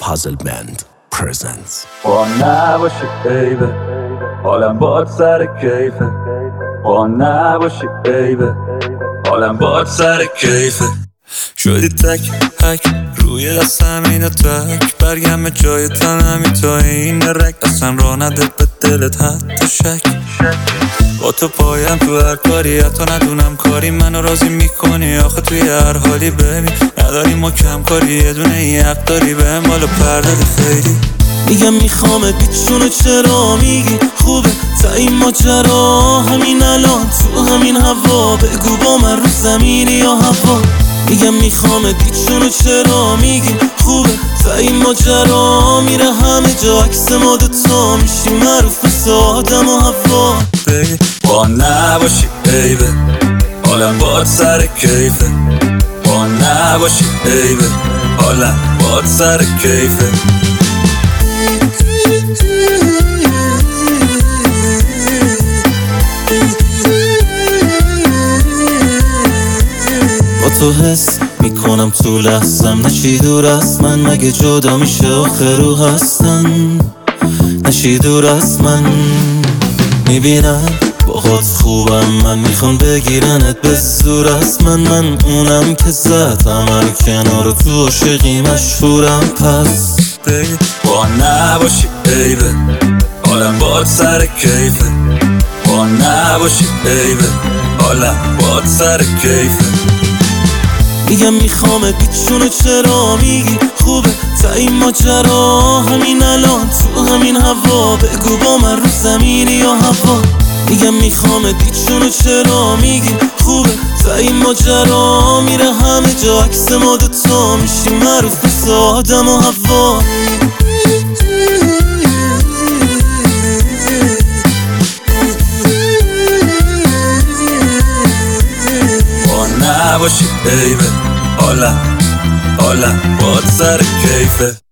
Puzzle Band presents. با نباشی بیبه حالم باد سر کیفه. با نباشی بیبه حالم باد سر کیفه. شدی تک هک روی دستم اینه تک برگم جای تنمی تا این رک اصلا را نده به دلت حتی شک. با تو پایم تو هر کاری حتی ندونم کاری منو راضی میکنی آخه توی هر حالی ببین نداری ما کم کاری یه دونه یه حق داری بهم بالا پردادی خیلی. میگم میخوامت بیچونو چرا میگی خوبه تا این ماجرا همین الان تو همین هوا بگو با من رو زمینی یا هوا. میگم میخوامت بیچونو چرا میگی خوبه تا این ماجرا میره همه جا عکس ما دوتا میشیم معروف مثل آدم و هوا. با نباشی بیبه حالم باد سر کیفه. با نباشی بیبه حالم باد سر کیفه. با تو حس میکنم تو لحظم نشی دور از من مگه جدا میشه آخر رو هستن نشی دور از من. میبینم باهات خوبم من میخوام بگیرنت به زور از من اونم که زدم هر کنار تو عاشقی مشهورم پس با نباشی بیبه حالم باد سر کیفه. با نباشی بیبه حالم باد سر کیفه. میگم میخوامت بیچونو چرا میگی خوبه تا این ماجرا همین الان تو همین هوا بگو با من رو زمینی یا هوا. میگم میخوامت بیچونو چرا میگی خوبه تا این ماجرا میره همه جا عکس ما دوتا میشیم معروف مثل آدم و هوا. نباشی بیبه حالم باد سر کیفه.